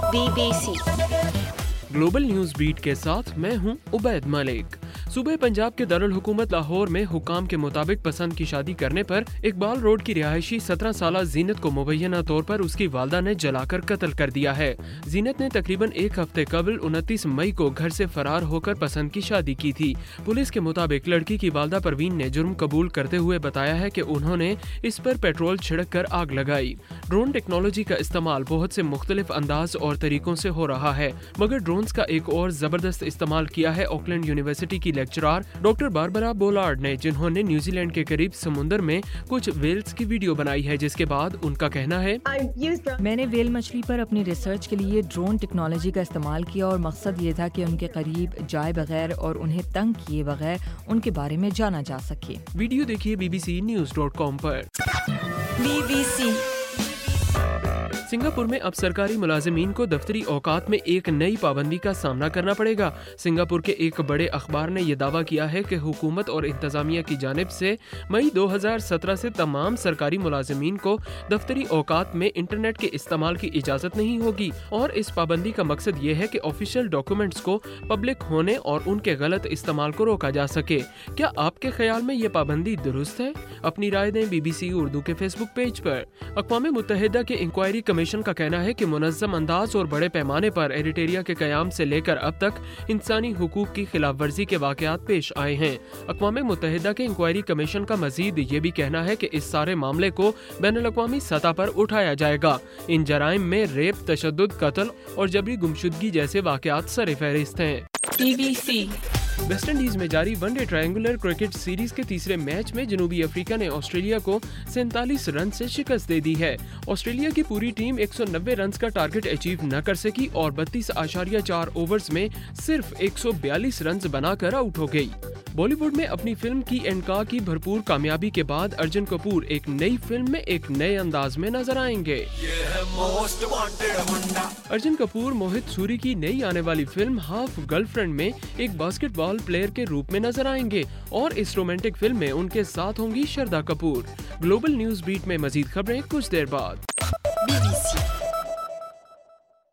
BBC global news beat के साथ मैं हूं उबैद मलिक। सूबे पंजाब के दारुल हुकूमत लाहौर में हुकाम के मुताबिक पसंद की शादी करने पर इकबाल रोड की रिहायशी 17 साला जीनत को मुबैना तौर पर उसकी वालदा ने जलाकर कत्ल कर दिया है। जीनत ने तकरीबन एक हफ्ते कबल 29 मई को घर से फरार होकर पसंद की शादी की थी। पुलिस के मुताबिक लड़की की वालदा परवीन ने जुर्म कबूल करते हुए बताया है कि उन्होंने इस पर पेट्रोल छिड़क कर आग लगाई। ड्रोन टेक्नोलॉजी का इस्तेमाल बहुत से मुख्तलिफ अंदाज और तरीकों से हो रहा है, मगर ड्रोन्स का एक और जबरदस्त इस्तेमाल किया है ऑकलैंड यूनिवर्सिटी की लेक्चरर डॉक्टर बारबरा बोलार्ड ने, जिन्होंने न्यूजीलैंड के करीब समुंदर में कुछ वेल्स की वीडियो बनाई है, जिसके बाद उनका कहना है, मैंने वेल मछली पर अपनी रिसर्च के लिए ड्रोन टेक्नोलॉजी का इस्तेमाल किया और मकसद ये था कि उनके करीब जाए बगैर और उन्हें तंग किए बगैर उनके बारे में जाना जा सके। वीडियो देखिए bbcnews.com पर। BBC सिंगापुर में अब सरकारी मुलाजिमीन को दफ्तरी औकात में एक नई पाबंदी का सामना करना पड़ेगा। सिंगापुर के एक बड़े अखबार ने यह दावा किया है कि हुकूमत और इंतजामिया की जानिब से मई 2017 से तमाम सरकारी मुलाजिमीन को दफ्तरी औकात में इंटरनेट के इस्तेमाल की इजाज़त नहीं होगी, और इस पाबंदी का मकसद ये है कि ऑफिशियल डॉक्यूमेंट्स को पब्लिक होने और उनके गलत इस्तेमाल को रोका जा सके। क्या आपके ख्याल में ये पाबंदी दुरुस्त है? अपनी राय दें BBC उर्दू के फेसबुक पेज पर। अक़वाम मुत्तहिदा के इंक्वायरी कमीशन का कहना है कि मुनज़्ज़म अंदाज और बड़े पैमाने पर एरिट्रिया के क़याम से लेकर अब तक इंसानी हुकूक की खिलाफ वर्जी के वाक़यात पेश आए हैं। अक़वाम मुत्तहिदा के इंक्वायरी कमीशन का मजीद ये भी कहना है कि इस सारे मामले को बैनुल-अक़वामी सतह पर उठाया जाएगा। इन जराइम में रेप, तशद्दुद, कत्ल और जबरी गुमशुदगी जैसे वाक़यात सर-ए-फ़हरिस्त हैं। BBC वेस्ट इंडीज में जारी वनडे ट्रायंगुलर क्रिकेट सीरीज के तीसरे मैच में जनूबी अफ्रीका ने ऑस्ट्रेलिया को 47 रन से शिकस्त दे दी है। ऑस्ट्रेलिया की पूरी टीम 190 रन का टारगेट अचीव न कर सकी और 32.4 ओवर्स में सिर्फ 142 रन बनाकर आउट हो गई। बॉलीवुड में अपनी फिल्म की एंका की भरपूर कामयाबी के बाद अर्जुन कपूर एक नई फिल्म में एक नए अंदाज में नजर आएंगे। अर्जुन कपूर मोहित सूरी की नई आने वाली फिल्म हाफ गर्लफ्रेंड में एक बास्केटबॉल प्लेयर के रूप में नजर आएंगे और इस रोमांटिक फिल्म में उनके साथ होंगी Shraddha Kapoor. Global news beat में मजीद खबरें कुछ देर बाद।